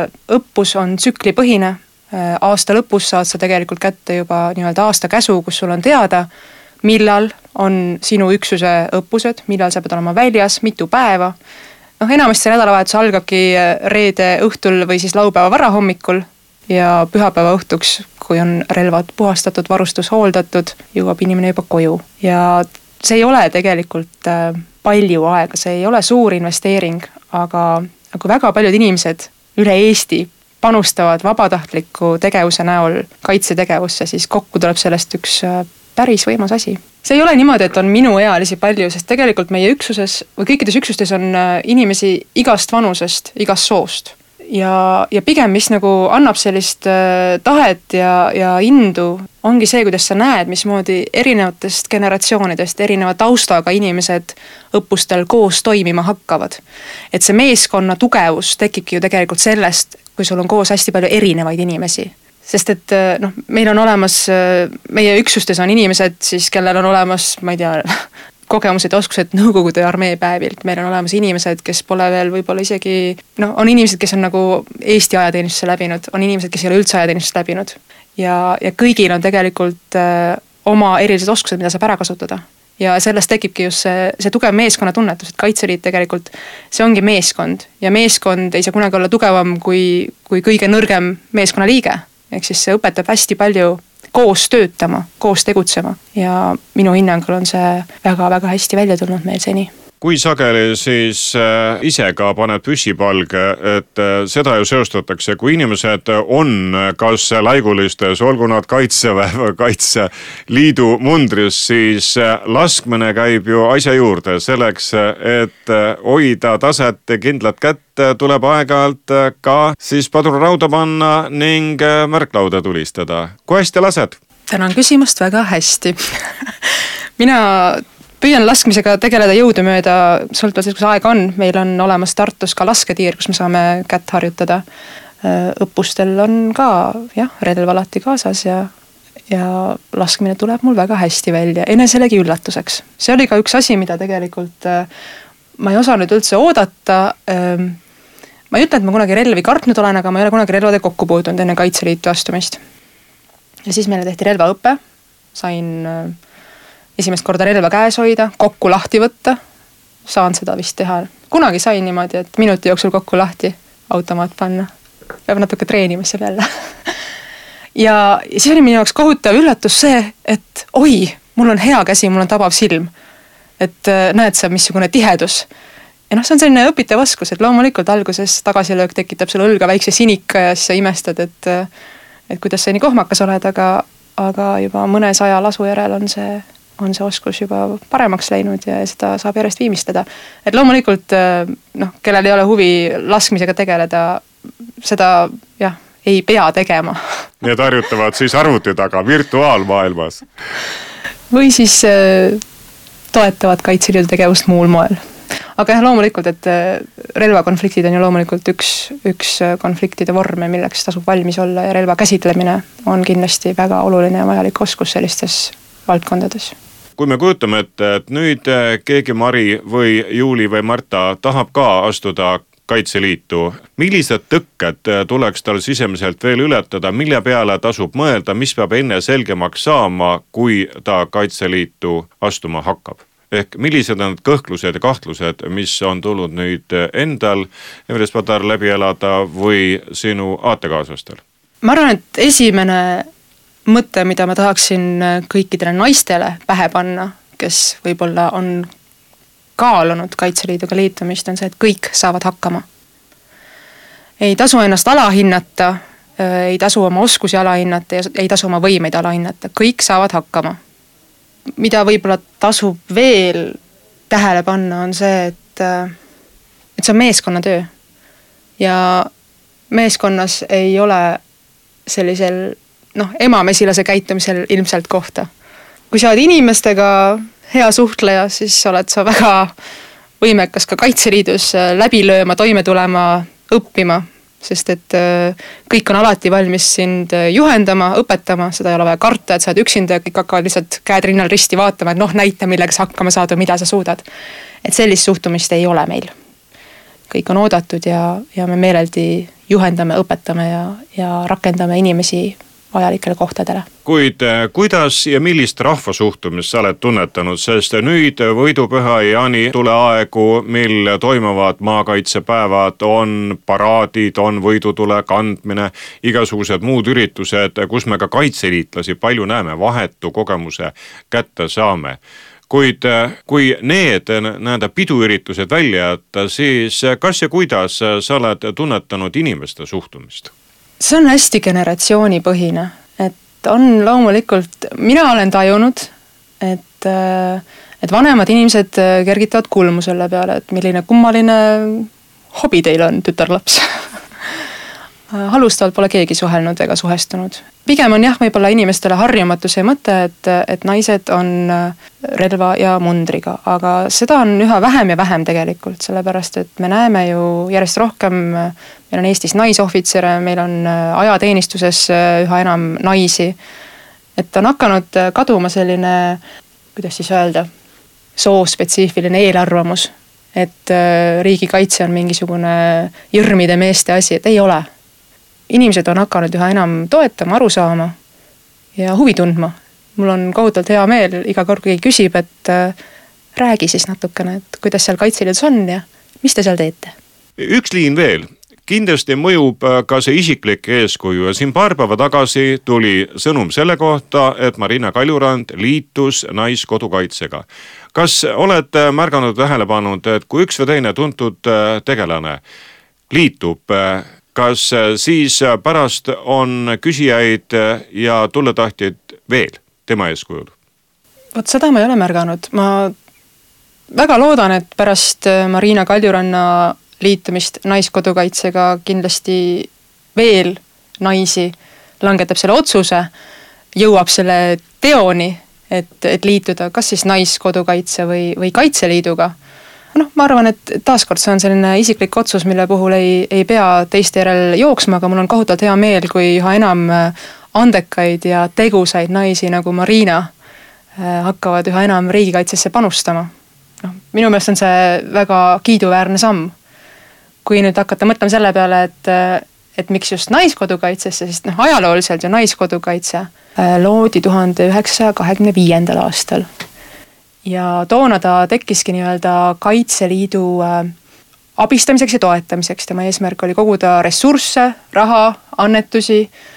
õppus on tsüklipõhine. Aasta lõpus saad sa tegelikult kätte juba nii-öelda aasta käsu, kus sul on teada, millal on sinu üksuse õppused, millal sa pead olema väljas, mitu päeva. noh, enamasti see nädalavahetus algabki reede õhtul või siis laupäeva varahommikul ja pühapäeva õhtuks, kui on relvad puhastatud, varustus hooldatud, jõuab inimene juba koju. Ja see ei ole tegelikult palju aega, see ei ole suur investeering, aga kui väga paljud inimesed üle Eesti panustavad vabatahtliku tegevuse näol kaitsetegevusse, siis kokku tuleb sellest üks päris võimas asi. See ei ole niimoodi, et on minuealisi palju, sest tegelikult meie üksuses või kõikides üksustes on inimesi igast vanusest, igast soost. Ja, ja pigem, mis nagu annab sellist tahet ja, ja indu, ongi see, kuidas sa näed, mismoodi erinevatest generatsioonidest, erineva taustaga inimesed õppustel koos toimima hakkavad. Et see meeskonna tugevus tekibki ju tegelikult sellest, kui sul on koos hästi palju erinevaid inimesi. Sest et noh, meil on olemas, meie üksustes on inimesed siis, kellel on olemas, ma ei tea, kogemused ja oskused Nõukogude armee päevilt. Meil on olemas inimesed, kes pole veel võib-olla isegi, no on inimesed, kes on nagu Eesti ajateenistuse läbinud, on inimesed, kes ei ole üldse ajateenistust läbinud. Ja, ja kõigil on tegelikult äh, oma erilised oskused, mida saab ära kasutada. Ja sellest tekibki just see, see tugev meeskonna tunnetus, et Kaitseliit tegelikult, see ongi meeskond. Ja meeskond ei saa kunagi olla tugevam kui, kui kõige nõrgem meeskonna liige. Ehk siis see õpetab hästi palju koos töötama, koos tegutsema ja minu hinnangul on see väga-väga hästi välja tulnud meil seni. Kui sageli siis ise ka paned püssipalge, et seda ju seostatakse, kui inimesed on kas laigulistes, olgu nad Kaitseväe või Kaitseliidu mundris, siis laskmine käib ju asja juurde selleks, et hoida taset kindlat kätt, tuleb aeg-ajalt ka siis padrunrauda panna ning märklauda tulistada. Kui hästi lased? Tänan küsimust väga hästi. Mina püüan laskmisega tegeleda jõudumööda, sõltuvalt sellest, kus aega on. Meil on olemas Tartus ka lasketiir, kus me saame kätt harjutada. Õppustel on ka jah, relv alati kaasas ja, ja laskmine tuleb mul väga hästi välja. Eneselegi üllatuseks. See oli ka üks asi, mida tegelikult ma ei osanud üldse oodata. Ma ei ütle, et ma kunagi relvi kartnud olen, aga ma ei ole kunagi relvade kokku puutunud enne Kaitseliitu astumist. Ja siis meile tehti relvaõppe. Sain esimest korda relva käes hoida, kokku lahti võtta, saan seda vist teha. Kunagi sain niimoodi, et minuti jooksul kokku lahti automaat panna. Peab natuke treenima seal jälle. Ja siis oli minu jaoks kohutav üllatus see, et oi, mul on hea käsi, mul on tabav silm. Et näed sa, missugune tihedus. Ja noh, see on selline õpitav oskus, et loomulikult alguses tagasilöök tekitab sulle õlga väikse sinika ja siis sa imestad, et, et kuidas sa nii kohmakas oled, aga, aga juba mõne saja lasu järel on see on see oskus juba paremaks läinud ja seda saab järjest viimistada. Et loomulikult, noh, kellel ei ole huvi laskmisega tegeleda, seda jah, ei pea tegema. Need harjutavad siis arvuti taga virtuaalmaailmas. Või siis toetavad Kaitseliidu tegevust muul moel. Aga jah, loomulikult, et relvakonfliktid on ju loomulikult üks, üks konfliktide vorme, milleks tasub valmis olla ja relva käsitlemine on kindlasti väga oluline ja vajalik oskus sellistes valdkondades. Kui me kujutame, et, et nüüd keegi Mari või Juuli või Marta tahab ka astuda Kaitseliitu, millised tõkked tuleks tal sisemiselt veel ületada, mille peale tasub mõelda, mis peab enne selgemaks saama, kui ta Kaitseliitu astuma hakkab? Ehk millised on kõhklused ja kahtlused, mis on tulnud nüüd endal, Everest Padar läbi elada või sinu aatekaasustel? Ma arvan, et esimene mõte, mida ma tahaksin kõikidele naistele pähe panna, kes võib-olla on kaalunud Kaitseliiduga liitumist, on see, et kõik saavad hakkama. Ei tasu ennast alahinnata, ei tasu oma oskusi alahinnata ja ei tasu oma võimeid alahinnata. Kõik saavad hakkama. Mida võib-olla tasub veel tähele panna, on see, et, et see on meeskonnatöö. Ja meeskonnas ei ole sellisel noh, emamesilase käitumisel ilmselt kohta. Kui sa oled inimestega hea suhtleja, siis oled sa väga võimekas ka Kaitseliidus läbi lööma, toime tulema, õppima, sest et kõik on alati valmis sind juhendama, õpetama, seda ei ole vaja karta, et sa oled üksinda ja kõik hakkavad lihtsalt käed rinnal risti vaatama, et noh, näita, millega sa hakkama saad või mida sa suudad. Et sellist suhtumist ei ole meil. Kõik on oodatud ja, ja me meeleldi juhendame, õpetame ja, ja rakendame inimesi vajalikele kohtadele. Kuid kuidas ja millist rahvasuhtumist sa oled tunnetanud, sest nüüd võidupüha ja Jaani tuleaegu, mil toimuvad maakaitsepäevad, on paraadid, on võidutule kandmine, igasugused muud üritused, kus me ka kaitseliitlasi palju näeme, vahetu kogemuse kätte saame. Kuid kui need näeda piduüritused välja jätta, siis kas ja kuidas sa oled tunnetanud inimeste suhtumist? See on hästi generatsioonipõhine, et on loomulikult, mina olen tajunud, et, et vanemad inimesed kergitavad kulmu selle peale, et milline kummaline hobi teil on, tütarlaps. Halustavalt pole keegi suhelnud ega suhestunud. Pigem on jah, võib-olla inimestele harjumatuse mõte, et, et naised on relva ja mundriga, aga seda on üha vähem ja vähem tegelikult, sellepärast et me näeme ju järjest rohkem, meil on Eestis naisohvitsere, meil on ajateenistuses üha enam naisi, et on hakanud kaduma selline, kuidas siis öelda, soospetsiifiline eelarvamus, et riigikaitse on mingisugune jõrmide meeste asi, et ei ole. Inimesed on hakanud üha enam toetama, aru saama ja huvi tundma. Mul on kohutavalt hea meel, iga kord kui küsib, et räägi siis natukene, et kuidas seal Kaitseliidus on ja mis te seal teete. Üks liin veel. Kindlasti mõjub ka see isiklik eeskuju ja siin paar päeva tagasi tuli sõnum selle kohta, et Marina Kaljurand liitus Naiskodukaitsega. Kas oled märganud tähele pannud, et kui üks või teine tuntud tegelane liitub, kas siis pärast on küsijaid ja tulletahtjaid veel tema eeskujul? Vot seda ma ei ole märganud. Ma väga loodan, et pärast Marina Kaljuranna liitumist Naiskodukaitsega kindlasti veel naisi langetab selle otsuse, jõuab selle teoni, et, et liituda kas siis Naiskodukaitse või, või Kaitseliiduga. Noh, ma arvan, et taaskord see on selline isiklik otsus, mille puhul ei, ei pea teiste järel jooksma, aga mul on kohutavalt hea meel, kui üha enam andekaid ja tegusaid naisi nagu Marina hakkavad üha enam riigikaitsesse panustama. No, minu meelest on see väga kiiduväärne samm. Kui nüüd hakata mõtlema selle peale, et, et miks just Naiskodukaitsesse, sest noh, ajalooliselt ju Naiskodukaitse loodi tuhande üheksasaja kahekümne viiendal aastal. Ja toona ta tekkiski nii-öelda Kaitseliidu abistamiseks ja toetamiseks. Tema eesmärk oli koguda ressursse, raha, annetusi,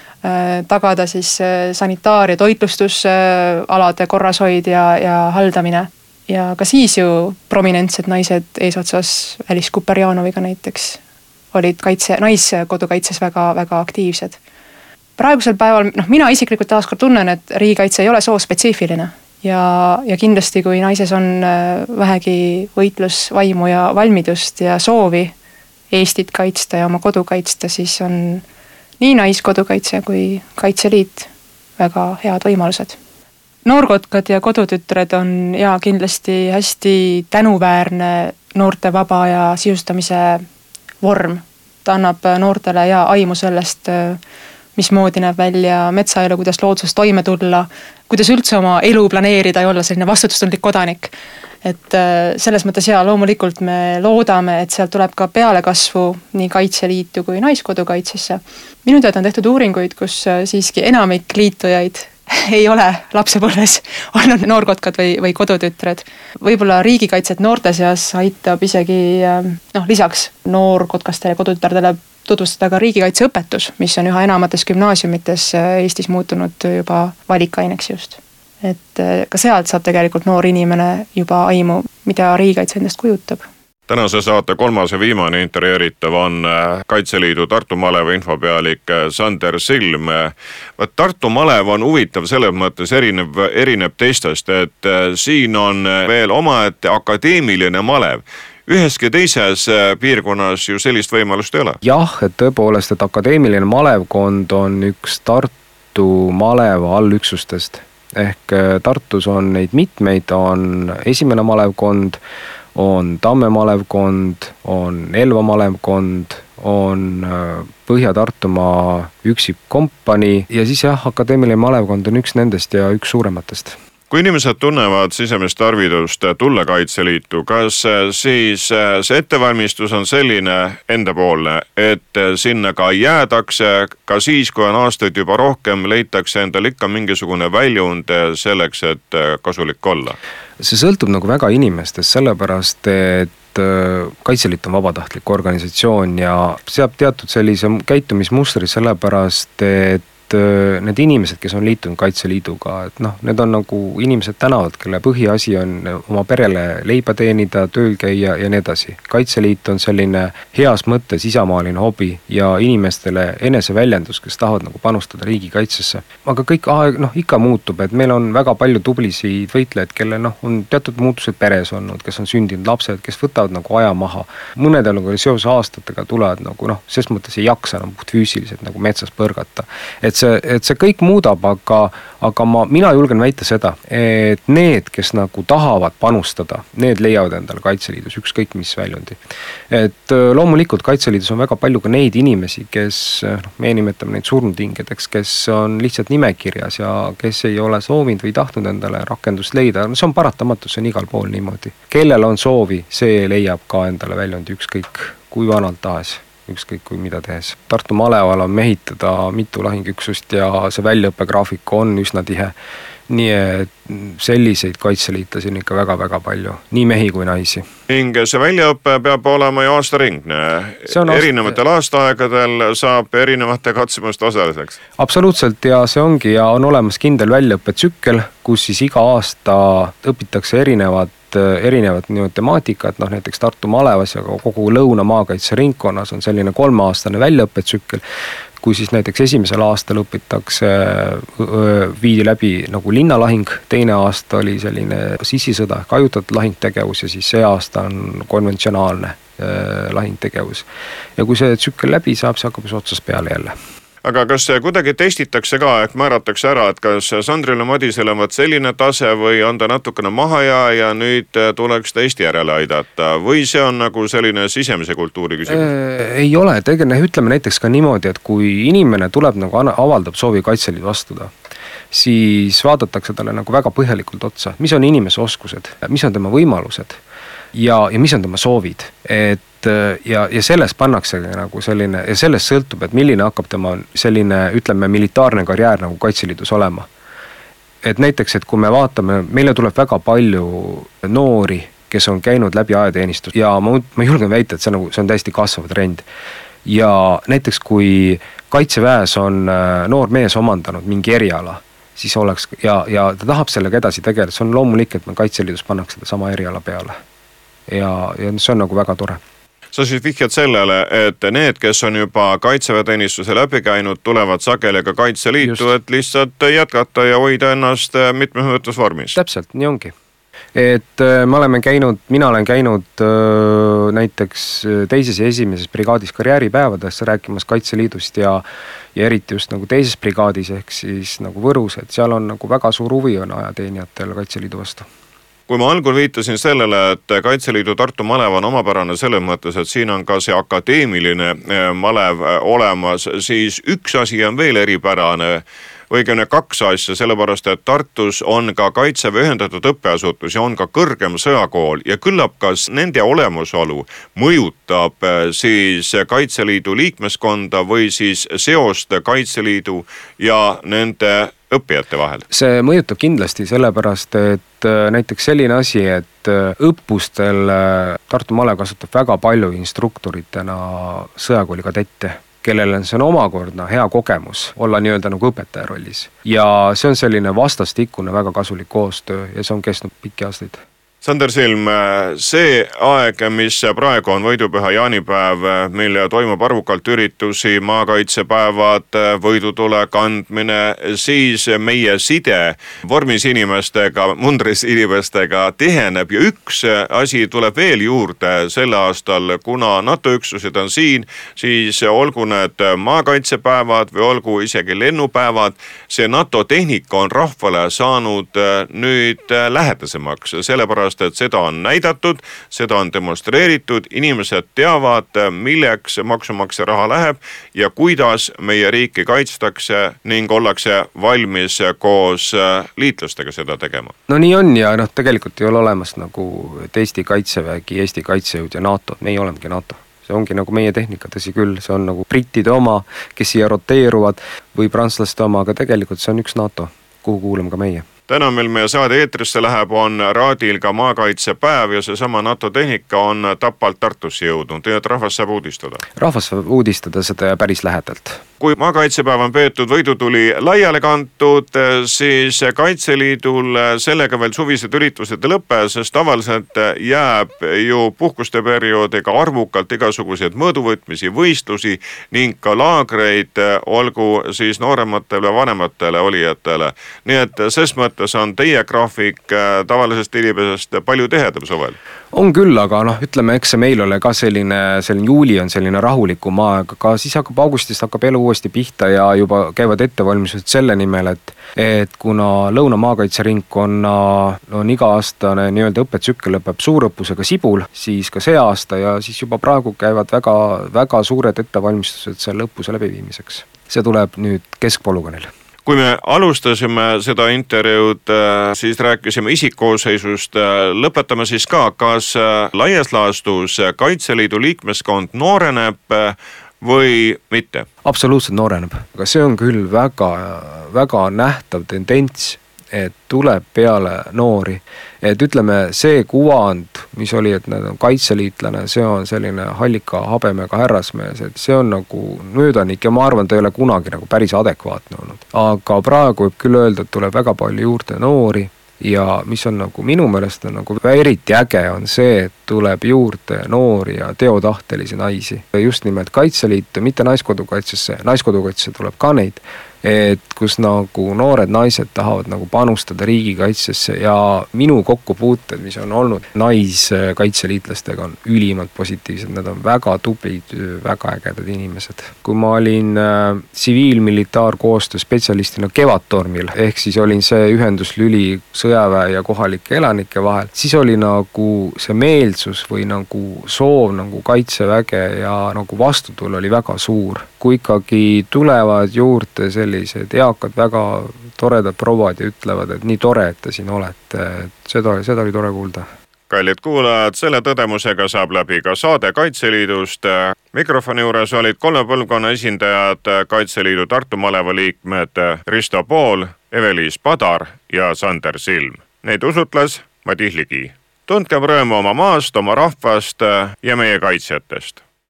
tagada siis sanitaar- ja toitlustusalade korrashoid ja, ja haldamine. Ja ka siis ju prominentsed naised eesotsas Alice Kuperjanoviga näiteks olid kaitse, Naiskodukaitses väga, väga aktiivsed. Praegusel päeval, noh, mina isiklikult taaskord tunnen, et riigikaitse ei ole soospetsiifiline. Ja, ja kindlasti, kui naises on vähegi võitlusvaimu ja valmidust ja soovi Eestit kaitsta ja oma kodu kaitsta, siis on nii Naiskodukaitse kui Kaitseliit väga head võimalused. Noorkotkad ja kodutütred on ja kindlasti hästi tänuväärne noorte vaba ja sisustamise vorm. Ta annab noortele ja aimu sellest, mismoodi näeb välja metsaelu, kuidas loodusest toime tulla, kuidas üldse oma elu planeerida ja olla selline vastutustundlik kodanik. Et selles mõttes ja loomulikult me loodame, et sealt tuleb ka pealekasvu nii Kaitseliitu kui Naiskodukaitsesse. Minu teada on tehtud uuringuid, kus siiski enamik liitujaid ei ole lapsepõlves olnud noorkotkad või, või kodutütred. Võib-olla riigikaitset noorte seas aitab isegi noh, lisaks noorkotkastele ja kodutütardele tutvustada ka riigikaitseõpetus, mis on üha enamates gümnaasiumites Eestis muutunud juba valikaineks just. Et ka sealt saab tegelikult noor inimene juba aimu, mida riigikaitse endast kujutab. Tänase saate kolmas ja viimane intervjueeritav on Kaitseliidu Tartu Maleva infopealik Sander Silm. Tartu Malev on huvitav selles mõttes erineb, erineb teistest, et siin on veel omaette akadeemiline malev. Üheski teises piirkonnas ju sellist võimalust ei ole. Jah, et tõepoolest, et akadeemiline malevkond on üks Tartu Liidu maleva allüksustest. Ehk Tartus on neid mitmeid, on esimene malevkond, on Tamme malevkond, on Elva malevkond, on Põhja-Tartumaa üksikkompanii ja siis jah, akadeemiline malevkond on üks nendest ja üks suurematest. Kui inimesed tunnevad sisemist tarvidust tulla Kaitseliitu, kas siis see ettevalmistus on selline endapoolne, et sinna ka jäädakse, ka siis, kui on aastaid juba rohkem, leitakse endal ikka mingisugune väljund selleks, et kasulik olla? See sõltub nagu väga inimestest, sellepärast, et Kaitseliit on vabatahtlik organisatsioon ja seab teatud sellise käitumismustri sellepärast, et need inimesed, kes on liitunud Kaitseliiduga, et noh, need on nagu inimesed tänavad, kelle põhiasi on oma perele leiba teenida, tööl käia ja nii edasi. Kaitseliit on selline heas mõttes isamaaline hobi ja inimestele eneseväljendus, kes tahavad nagu panustada riigikaitsesse. Aga kõik aeg, noh, ikka muutub, et meil on väga palju tublisid võitlejaid, kelle noh, on teatud muutused peres olnud, kes on sündinud lapsed, kes võtavad nagu aja maha. Mõnedel nagu seoses aastatega tulevad nagu noh, ses mõttes ei jaksa enam puht füüsiliselt nagu metsas põrgata. Et see, et see kõik muudab, aga, aga ma, mina julgen väita seda, et need, kes nagu tahavad panustada, need leiavad endale Kaitseliidus ükskõik mis väljundi. Et loomulikult Kaitseliidus on väga palju ka neid inimesi, kes, noh, me nimetame neid surnutingedeks, kes on lihtsalt nimekirjas ja kes ei ole soovinud või tahtnud endale rakendust leida. See on paratamatus, see on igal pool niimoodi. Kellel on soovi, see leiab ka endale väljundi ükskõik kui vanalt tahes. Ükskõik kui mida tehes. Tartu maleval on mehitada mitu lahingüksust ja see väljaõppegraafik on üsna tihe. Nii et selliseid kaitseliitlasi on ikka väga-väga palju, nii mehi kui naisi. Ning see väljaõppe peab olema ju aastaringne. Erinevatel aastaaegadel saab erinevate katsemuste osaliseks. Absoluutselt ja see ongi ja on olemas kindel väljaõppetsükkel, kus siis iga aasta õpitakse erinevad erinevat temaatikat, noh näiteks Tartu malevas ja kogu Lõuna maakaitse ringkonnas on selline kolmeaastane väljaõppetsükkel, kui siis näiteks esimesel aastal õpitakse, viidi läbi nagu linnalahing, teine aasta oli selline sissisõda, kajutatud lahingtegevus ja siis see aasta on konventsionaalne lahingtegevus. Ja kui see tsükkel läbi saab, see hakkab otsast peale jälle. Aga kas kuidagi testitakse ka, et määratakse ära, et kas Sandrile Madisele on selline tase või on ta natukene maha ja, ja nüüd tuleks ta Eesti järele aidata või see on nagu selline sisemise kultuuri küsimus? Ei ole, tegelikult ütleme näiteks ka niimoodi, et kui inimene tuleb nagu avaldab soovi Kaitseliidu astuda, siis vaadatakse talle nagu väga põhjalikult otsa, mis on inimese oskused, mis on tema võimalused ja, ja mis on tema soovid, et ja, ja sellest pannakse nagu selline ja sellest sõltub, et milline hakkab tema selline, ütleme, militaarne karjäär nagu Kaitseliidus olema. Et näiteks, et kui me vaatame, meile tuleb väga palju noori, kes on käinud läbi ajateenistus ja ma, ma julgen väita, et see on, nagu, see on täiesti kasvav trend. Ja näiteks, kui Kaitseväes on noor mees omandanud mingi eriala, siis oleks ja, ja ta tahab sellega edasi tegeleda, see on loomulik, et me Kaitseliidus pannakse seda sama eriala peale. Ja, ja see on nagu väga tore. Sa siis vihjad sellele, et need, kes on juba kaitseväeteenistuse läbi käinud, tulevad sageli ka Kaitseliitu, et lihtsalt jätkata ja hoida ennast mitmehõõtusvormis. Täpselt, nii ongi. Et me oleme käinud, mina olen käinud näiteks teises ja esimeses brigaadis karjääripäevades rääkimas Kaitseliidust ja, ja eriti just nagu teises brigaadis ehk siis nagu Võrus, et seal on nagu väga suur huvi on ajateenijatel Kaitseliidu vastu. Kui ma algul viitasin sellele, et Kaitseliidu Tartu malev on omapärane selles mõttes, et siin on ka see akadeemiline malev olemas, siis üks asi on veel eripärane, õigene kaks asja, sellepärast, et Tartus on ka Kaitseväe ühendatud õppeasutus ja on ka kõrgem sõjakool ja küllap kas nende olemusolu mõjutab siis Kaitseliidu liikmeskonda või siis seost Kaitseliidu ja nende õppijate vahel? See mõjutab kindlasti sellepärast, et näiteks selline asi, et õppustel Tartu malev kasutab väga palju instruktoritena sõjakooli kadette, kellel see on omakorda hea kogemus olla nii-öelda nagu õpetaja rollis. Ja see on selline vastastikune väga kasulik koostöö ja see on kestnud pikki aastaid. Sander Silm, see aeg, mis praegu on võidupüha jaanipäev, mil toimub arvukalt üritusi, maakaitsepäevad, võidutule kandmine, siis meie side vormis inimestega, mundris inimestega tiheneb ja üks asi tuleb veel juurde sel aastal, kuna NATO üksused on siin, siis olgu need maakaitsepäevad või olgu isegi lennupäevad, see NATO tehnika on rahvale saanud nüüd lähedasemaks, sellepärast et seda on näidatud, seda on demonstreeritud, inimesed teavad, milleks maksumaksja raha läheb ja kuidas meie riiki kaitstakse ning ollakse valmis koos liitlastega seda tegema. No nii on ja noh, tegelikult ei ole olemas nagu Eesti kaitsevägi, Eesti kaitsejõud ja NATO, me ei olemegi NATO. See ongi nagu meie tehnika, tõsi küll, see on nagu brittide oma, kes siia roteeruvad või prantslaste oma, aga tegelikult see on üks NATO, kuhu kuulame ka meie. Täna meil meie saade eetrisse läheb, on raadil ka maakaitsepäev ja seesama NATO tehnika on Tapalt Tartusse jõudnud, nii et rahvas saab uudistada. Rahvas saab uudistada seda päris lähedalt. Kui maakaitsepäev on peetud, võidutuli laiale kantud, siis Kaitseliidul sellega veel suvised üritused lõppe, sest tavaliselt jääb ju puhkuste perioodiga arvukalt igasuguseid mõõduvõtmisi, võistlusi ning ka laagreid, olgu siis noorematele, vanematele olijatele. Nii et ses mõttes on teie graafik tavalisest inimesest palju tihedam suvel. On küll, aga noh, ütleme, eks see meil ole ka selline, selline juuli on selline rahulikum aeg, aga siis hakkab augustist hakkab elu uuesti pihta ja juba käivad ettevalmistused selle nimel, et, et kuna Lõuna maakaitseringkonna on iga-aastane nii-öelda õppetsükkel lõpeb suurõppusega Sibul, siis ka see aasta ja siis juba praegu käivad väga, väga suured ettevalmistused selle õppuse läbiviimiseks. See tuleb nüüd keskpolügoonil. Kui me alustasime seda intervjuud, siis rääkisime isikkoosseisust, lõpetame siis ka, kas laias laastus Kaitseliidu liikmeskond nooreneb või mitte? Absoluutselt nooreneb, aga see on küll väga, väga nähtav tendents, et tuleb peale noori, et ütleme see kuvand, mis oli, et nad on kaitseliitlane, see on selline hallika habemega härrasmees, et see on nagu möödanik ja ma arvan, ta ei ole kunagi nagu päris adekvaatne olnud. Aga praegu võib küll öelda, et tuleb väga palju juurde noori ja mis on nagu minu meelest on nagu eriti äge on see, et tuleb juurde noori ja teotahtelisi naisi. Just nimelt Kaitseliitu, mitte Naiskodukaitsesse, Naiskodukaitsesse tuleb ka neid, et kus nagu noored naised tahavad nagu panustada riigikaitsesse ja minu kokkupuuted, mis on olnud naiskaitseliitlastega, on ülimalt positiivsed, nad on väga tublid, väga ägedad inimesed. Kui ma olin äh, tsiviil-militaarkoostöö spetsialistina Kevadtormil, ehk siis olin see ühenduslüli sõjaväe ja kohalike elanike vahel, siis oli nagu see meelsus või nagu soov nagu kaitseväge ja nagu vastutul oli väga suur. Kui ikkagi tulevad juurde sellised eakad, väga toredad prouad ja ütlevad, et nii tore, et te siin olete, seda, seda oli tore kuulda. Kallid kuulajad, selle tõdemusega saab läbi ka saade Kaitseliidust. Mikrofoni juures olid kolme põlvkonna esindajad, Kaitseliidu Tartu maleva liikmed Risto Pool, Eve-Liis Padar ja Sander Silm. Neid usutles Madis Ligi. Tundkem rõõmu oma maast, oma rahvast ja meie kaitsjatest.